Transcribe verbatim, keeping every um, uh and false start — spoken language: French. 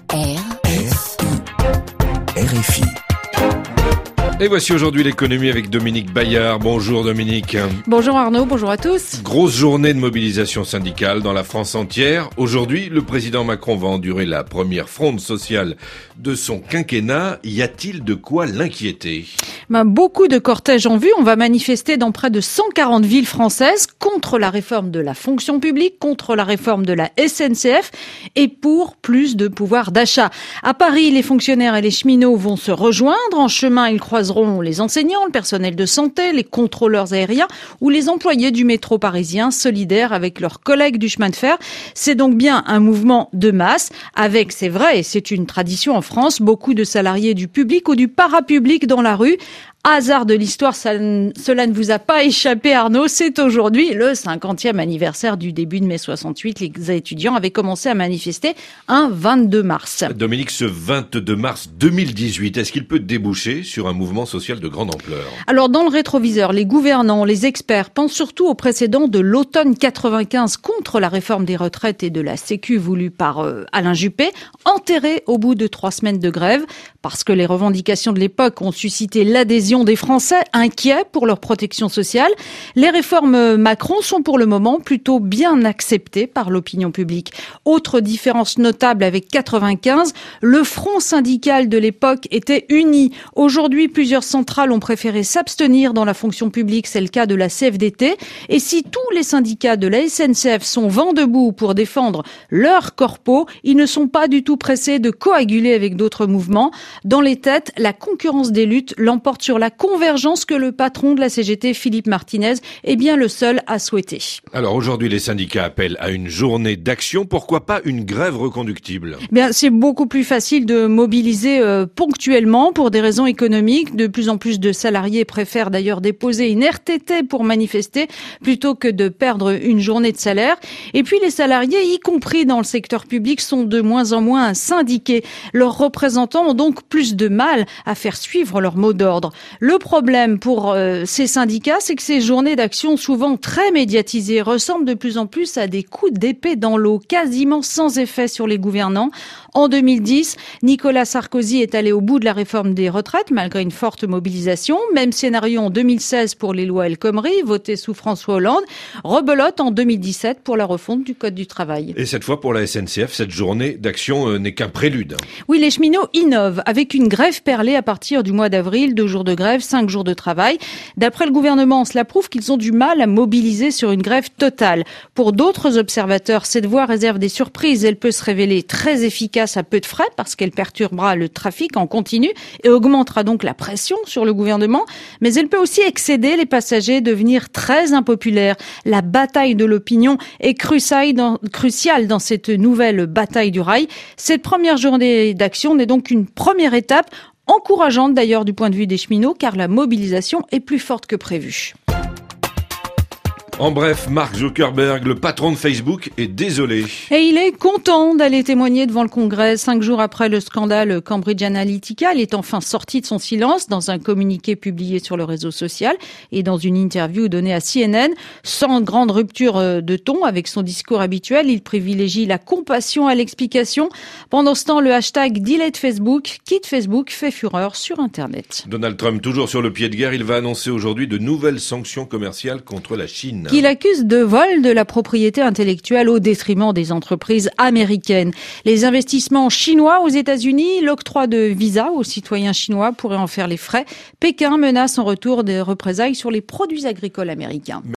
R F I. Et voici aujourd'hui l'économie avec Dominique Bayard. Bonjour Dominique. Bonjour Arnaud, bonjour à tous. Grosse journée de mobilisation syndicale dans la France entière. Aujourd'hui, le président Macron va endurer la première fronde sociale de son quinquennat. Y a-t-il de quoi l'inquiéter ? Ben, beaucoup de cortèges en vue. On va manifester dans près de cent quarante villes françaises contre la réforme de la fonction publique, contre la réforme de la S N C F et pour plus de pouvoir d'achat. À Paris, les fonctionnaires et les cheminots vont se rejoindre. En chemin, ils croiseront les enseignants, le personnel de santé, les contrôleurs aériens ou les employés du métro parisien solidaires avec leurs collègues du chemin de fer. C'est donc bien un mouvement de masse avec, c'est vrai, et c'est une tradition en France, beaucoup de salariés du public ou du parapublic dans la rue. Hasard de l'histoire, ça, cela ne vous a pas échappé Arnaud, c'est aujourd'hui le cinquantième anniversaire du début de mai soixante-huit. Les étudiants avaient commencé à manifester un vingt-deux mars. Dominique, ce vingt-deux mars deux mille dix-huit, est-ce qu'il peut déboucher sur un mouvement social de grande ampleur ? Alors dans le rétroviseur, les gouvernants, les experts pensent surtout au précédent de l'automne quatre-vingt-quinze contre la réforme des retraites et de la Sécu voulue par euh, Alain Juppé, enterré au bout de trois semaines de grève, parce que les revendications de l'époque ont suscité l'adhésion des Français inquiets pour leur protection sociale. Les réformes Macron sont pour le moment plutôt bien acceptées par l'opinion publique. Autre différence notable avec quatre-vingt-quinze, le front syndical de l'époque était uni. Aujourd'hui, plusieurs centrales ont préféré s'abstenir dans la fonction publique, c'est le cas de la C F D T. Et si tous les syndicats de la S N C F sont vent debout pour défendre leurs corpos, ils ne sont pas du tout pressés de coaguler avec d'autres mouvements. Dans les têtes, la concurrence des luttes l'emporte sur la convergence que le patron de la C G T, Philippe Martinez, est bien le seul à souhaiter. Alors aujourd'hui, les syndicats appellent à une journée d'action. Pourquoi pas une grève reconductible ? Bien, c'est beaucoup plus facile de mobiliser euh, ponctuellement pour des raisons économiques. De plus en plus de salariés préfèrent d'ailleurs déposer une R T T pour manifester plutôt que de perdre une journée de salaire. Et puis les salariés, y compris dans le secteur public, sont de moins en moins syndiqués. Leurs représentants ont donc plus de mal à faire suivre leur mot d'ordre. Le problème pour euh, ces syndicats, c'est que ces journées d'action, souvent très médiatisées, ressemblent de plus en plus à des coups d'épée dans l'eau, quasiment sans effet sur les gouvernants. En deux mille dix, Nicolas Sarkozy est allé au bout de la réforme des retraites, malgré une forte mobilisation. Même scénario en deux mille seize pour les lois El Khomri, votées sous François Hollande. Rebelote en deux mille dix-sept pour la refonte du Code du travail. Et cette fois, pour la S N C F, cette journée d'action euh, n'est qu'un prélude. Oui, les cheminots innovent avec une grève perlée à partir du mois d'avril, deux jours de grève, cinq jours de travail. D'après le gouvernement, cela prouve qu'ils ont du mal à mobiliser sur une grève totale. Pour d'autres observateurs, cette voie réserve des surprises. Elle peut se révéler très efficace à peu de frais parce qu'elle perturbera le trafic en continu et augmentera donc la pression sur le gouvernement. Mais elle peut aussi excéder les passagers et devenir très impopulaire. La bataille de l'opinion est cruciale dans, cruciale dans cette nouvelle bataille du rail. Cette première journée d'action n'est donc une première étape, encourageante d'ailleurs du point de vue des cheminots, car la mobilisation est plus forte que prévu. En bref, Mark Zuckerberg, le patron de Facebook, est désolé. Et il est content d'aller témoigner devant le Congrès. Cinq jours après le scandale Cambridge Analytica, il est enfin sorti de son silence dans un communiqué publié sur le réseau social et dans une interview donnée à C N N. Sans grande rupture de ton avec son discours habituel, il privilégie la compassion à l'explication. Pendant ce temps, le hashtag Delete Facebook, quitte Facebook, fait fureur sur Internet. Donald Trump, toujours sur le pied de guerre, il va annoncer aujourd'hui de nouvelles sanctions commerciales contre la Chine. Qu'il accuse de vol de la propriété intellectuelle au détriment des entreprises américaines. Les investissements chinois aux États-Unis, l'octroi de visas aux citoyens chinois pourraient en faire les frais. Pékin menace en retour des représailles sur les produits agricoles américains.